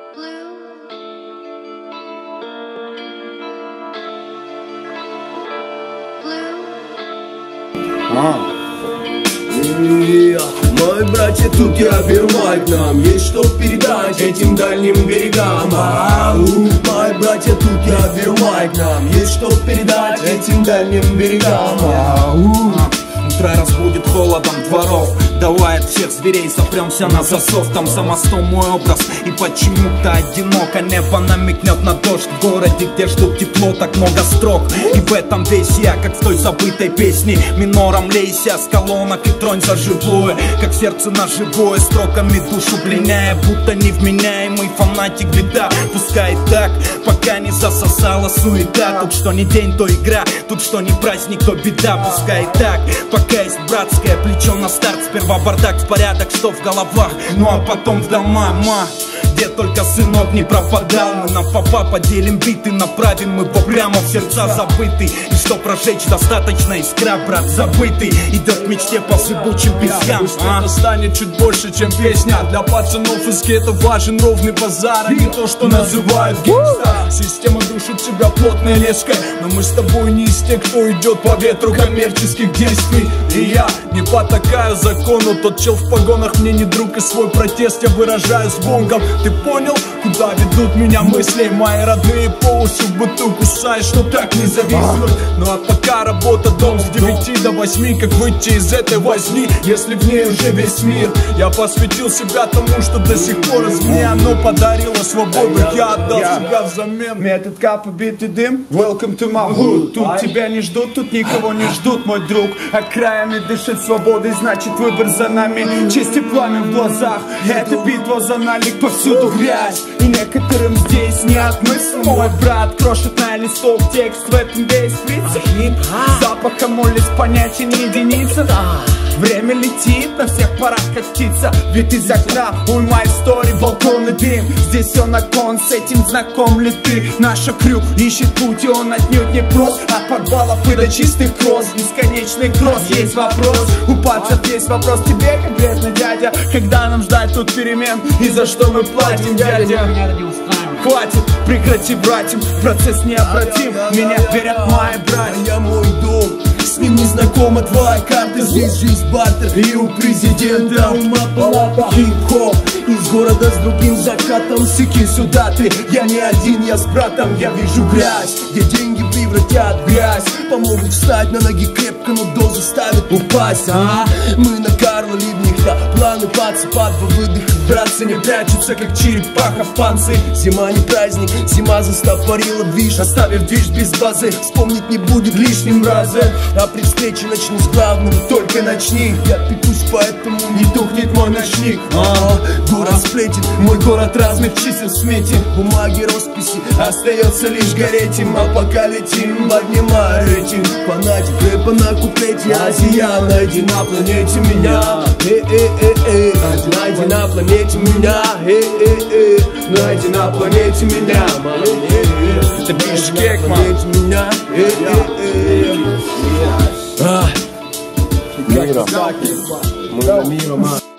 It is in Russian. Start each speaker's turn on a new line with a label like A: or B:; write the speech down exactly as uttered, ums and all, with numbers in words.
A: А. Мой братья, тут я беру майк, нам есть что передать этим дальним берегам. Ау, мои братья, тут я беру майк, нам есть что передать этим дальним берегам. Ау.
B: Утро разбудит холодом дворов, давай от всех зверей сопремся на засов. Там за мостом мой образ и почему-то одиноко. Небо намекнет на дождь в городе, где ждут тепло, так много строк. И в этом весь я, как в той забытой песне. Минором лейся с колонок и тронь за живое, как сердце на живое, строками душу пленяя. Будто невменяемый фанатик, беда. Пускай так, пока не засосала суета. Тут что не день, то игра, тут что не праздник, то беда. Пускай так, пока есть братское плечо на старт. Сперва бардак в порядок, что в головах, ну а потом в дома, ма. Где только сынок не пропадал, мы на папа поделим биты, направим его прямо в сердца забытый. И что прожечь достаточно искра, брат забытый идет к мечте по зыбучим пескам.
C: Пусть это станет чуть больше, чем песня. Для пацанов из гетто важен ровный базар, а не то, что называют геймстар. Система душит тебя плотной леской, но мы с тобой не из тех, кто идет по ветру коммерческих действий. И я не потакаю закону, тот чел в погонах мне не друг, и свой протест я выражаю с бонгом. Ты понял, куда ведут меня мысли? Мои родные по уши в быту кусаешь, что так не зависнуть. Ну а пока работа, дом с девяти до восьми. Как выйти из этой возни, если в ней уже весь мир? Я посвятил себя тому, что до сих пор из мне оно подарило свободу. Я отдал себя взамен.
D: Метод кап, битый дым, welcome to my hood. Тут тебя не ждут, тут никого не ждут, мой друг. Окраями дышит свободой, значит выбор за нами. Честь и пламя в глазах, это битва за налик, повсюду грязь. И некоторым здесь не отмысл. Мой брат крошит на листов текст, в этом весь принцип. Запахом улиц понятен единица. Время летит, на всех парах как птица. Вид из окна, ой, my story, балкон и дым. Здесь все на кон, с этим знаком ли ты? Наша крю ищет путь, и он отнюдь не прост. От подвалов и до чистых кросс, бесконечный кросс. Есть вопрос, у пацанов есть вопрос тебе, конкретно, дядя. Когда нам ждать тут перемен, и за что мы платим, дядя? Хватит, прекрати, братьям, процесс необратим. Меня верят мои братья.
A: Я мой дом, с ним не знакома твоя карта. Здесь жизнь бартер, и у президента ума палата. Хип-хоп из города с другим закатом. Сики сюда ты, я не один, я с братом. Я вижу грязь, где деньги превратят в грязь. Помогут встать на ноги крепко, но дозу ставят упасть. А мы накаркали в них, да, планы пацы, по два выдоха. Братцы не прячутся, как черепаха в панцире. Зима не праздник, зима застопорила движ, оставив движ без базы. Вспомнить не будет лишним разом. А при встрече начни с главного, только начни. Я пекусь, поэтому не тухнет мой ночник. А, город сплетен, мой город разных чисел в смете. Бумаги, росписи, остается лишь гореть им. А пока летим, поднимай рейтинг. Фанатик рэпа на куплете. Азия, найди на планете меня. Э-э-э-э, найди на планете меня. Э-э-э, найди на планете меня.
C: Это Бишкек, ман.
A: Мира, мы на мира, ман.